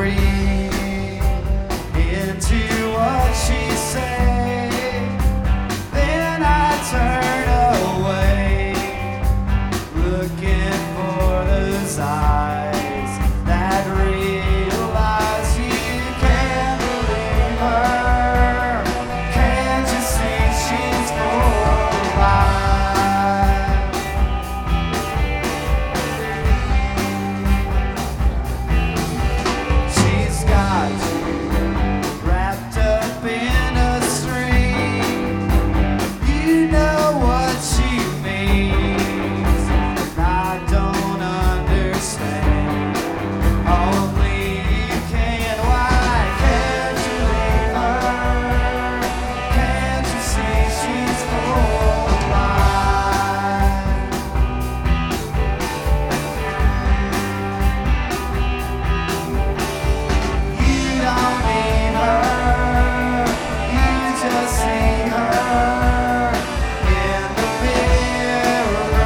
read into what she said. Then I turn away, looking for those eyes that realize you can't believe her. Can't you see she's full of lies? She's got you wrapped up in a string. You know what she means, and I don't understand. Only you can. Why can't you leave her? Can't you see she's full of lies? You don't need her, you just see her in the mirror.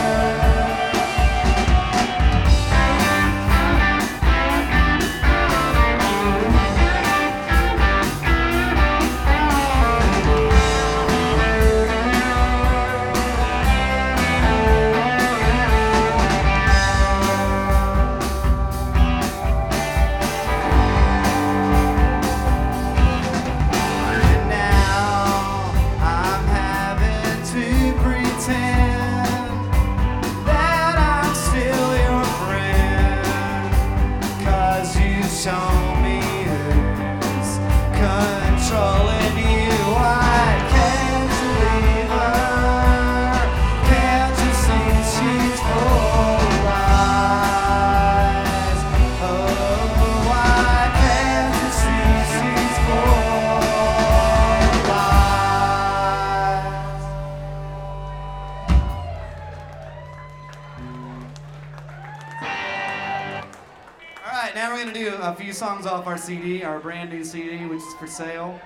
And now I'm having to pretend that I'm still your friend, 'cause you show me who's controlling you. Why can't you leave her? Can't you see she's full of lies? Oh, why can't you see she's full of lies? All right, now we're gonna do a few songs off our CD, our brand new CD, which is for sale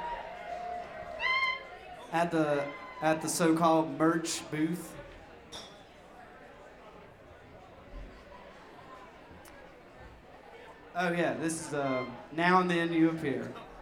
at the so-called merch booth. Oh yeah, this is Now and Then You Appear.